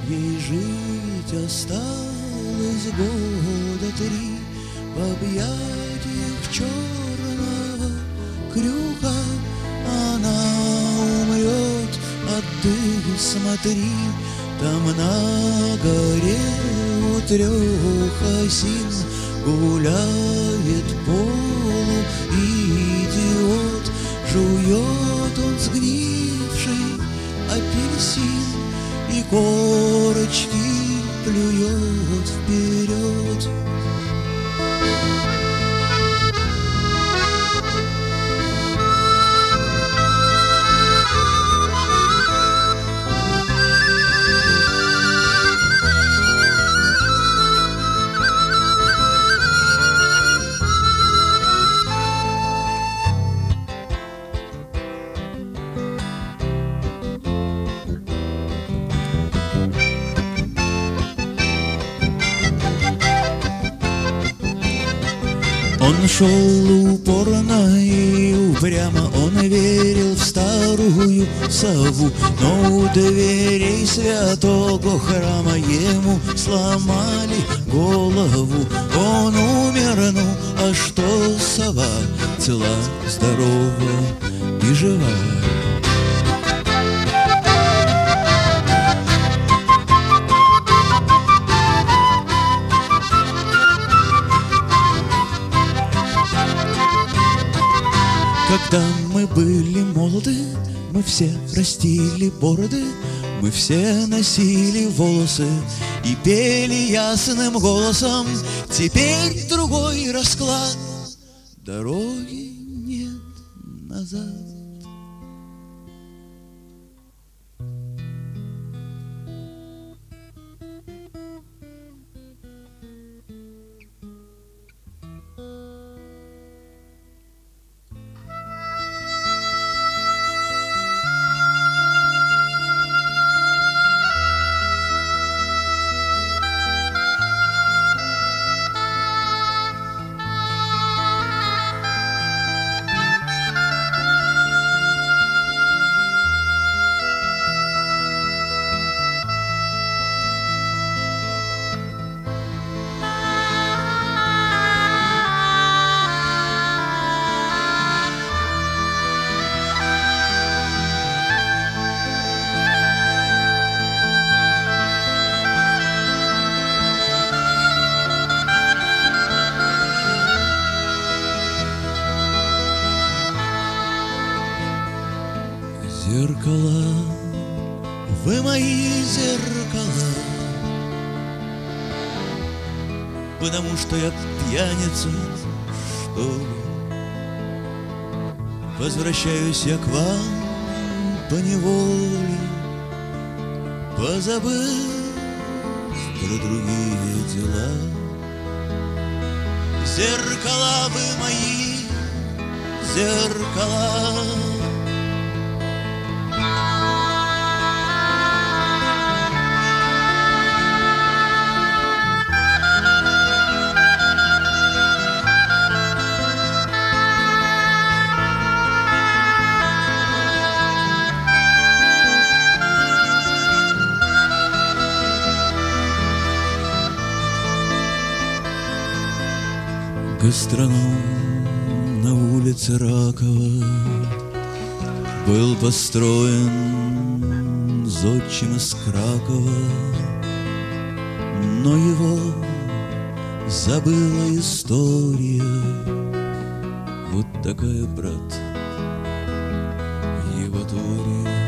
Ей жить осталось года 3 в объятиях черного крюка. Она умрет, а ты смотри, там на горе у 3 осин гуляет полуидиот. Жует он сгнивший апельсин и корочки плюет вперед. Он шел упорно и упрямо, он верил в старую сову, но у дверей святого храма ему сломали голову. Он умер, ну а что сова, цела, здорова и жива. Когда мы были молоды, мы все растили бороды, мы все носили волосы и пели ясным голосом. Теперь другой расклад, дороги нет назад. Зеркала, вы мои зеркала, потому что я пьяница, что ли? Возвращаюсь я к вам поневоле, позабыв про другие дела. Зеркала, вы мои зеркала, гастроном на улице Ракова был построен зодчим из Кракова, но его забыла история. Вот такая, брат, его теория.